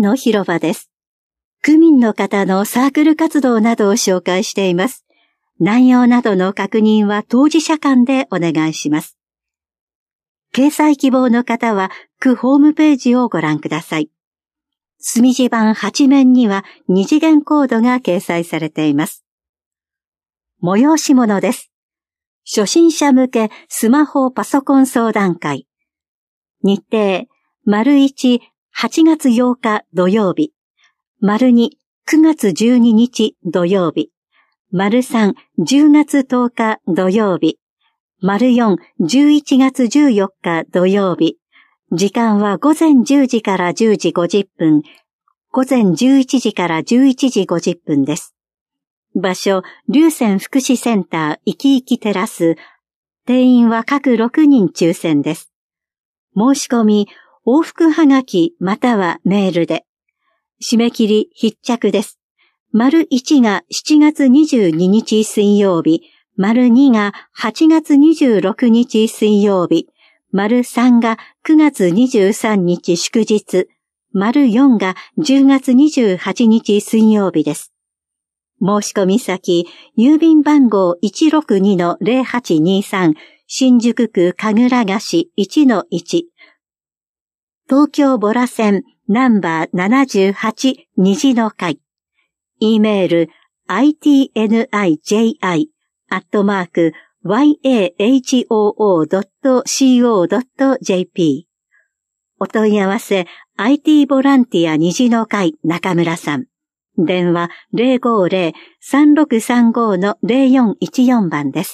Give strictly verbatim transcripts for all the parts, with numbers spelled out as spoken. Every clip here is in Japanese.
の広場です。区民の方のサークル活動などを紹介しています。内容などの確認は当事者間でお願いします。掲載希望の方は区ホームページをご覧ください。墨字版はち面には二次元コードが掲載されています。催し物です。初心者向けスマホパソコン相談会。日程、丸いち、はちがつようか土曜日。丸に、くがつじゅうににち土曜日。丸さん、じゅうがつとおか土曜日。丸よん、じゅういちがつじゅうよっか土曜日。時間はごぜんじゅうじからじゅうじごじゅっぷん。ごぜんじゅういちじからじゅういちじごじゅっぷんです。場所、龍泉福祉センターいきいきテラス。定員は各ろくにん抽選です。申し込み、往復はがきまたはメールで。締め切り必着です。丸いちがしちがつにじゅうににち水曜日、丸にがはちがつにじゅうろくにち水曜日、丸さんがくがつにじゅうさんにち祝日、丸よんがじゅうがつにじゅうはちにち水曜日です。申し込み先、郵便番号 いちろくにのぜろはちにさん、新宿区神楽橋 いちのいち、東京ボラ線ナンバーななじゅうはち虹の会。e メール アイティーエヌアイジェイアイ アットマーク ワイエーエイチオーオードットシーオードットジェーピー お問い合わせ アイティー ボランティア虹の会中村さん。電話 ゼロごゼロ さんろくさんご のゼロよんいちよん番です。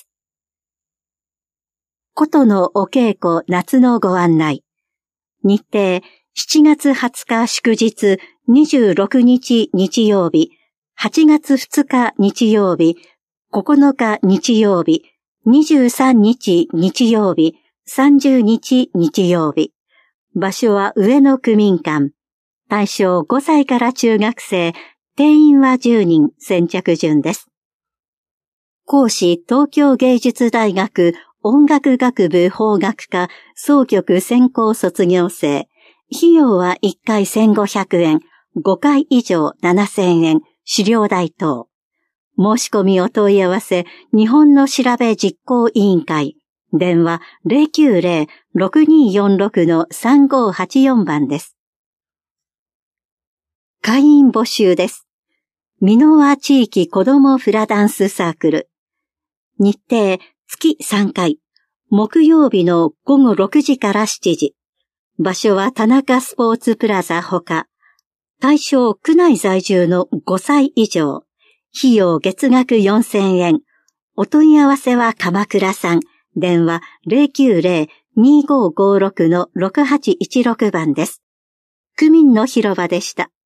琴のお稽古夏のご案内。日程しちがつはつか祝日、にじゅうろくにち日曜日、はちがつふつか日曜日、ここのか日曜日、にじゅうさんにち日曜日、さんじゅうにち日曜日。場所は上野区民館。対象ごさいから中学生、定員はじゅうにん、先着順です。講師東京芸術大学音楽学部法学科総局専攻卒業生。費用はいっかいせんごひゃくえん、ごかい以上ななせんえん、資料代等。申し込みお問い合わせ、日本の調べ実行委員会。電話 ゼロきゅうゼロ ろくにーよんろく のさんごーはちよん番です。会員募集です。美濃和地域子どもフラダンスサークル。日程月さんかい。木曜日のごごろくじからしちじ。場所は田中スポーツプラザほか。対象区内在住のごさい以上。費用月額よんせんえん。お問い合わせは鎌倉さん。電話 ゼロきゅうゼロ にーごーごーろく のろくはちいちろく番です。区民の広場でした。